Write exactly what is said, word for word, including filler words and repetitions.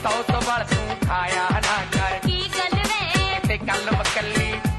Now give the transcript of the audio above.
सौ तो बढ़ तू खाया ना कर की गल वे ते कल वकली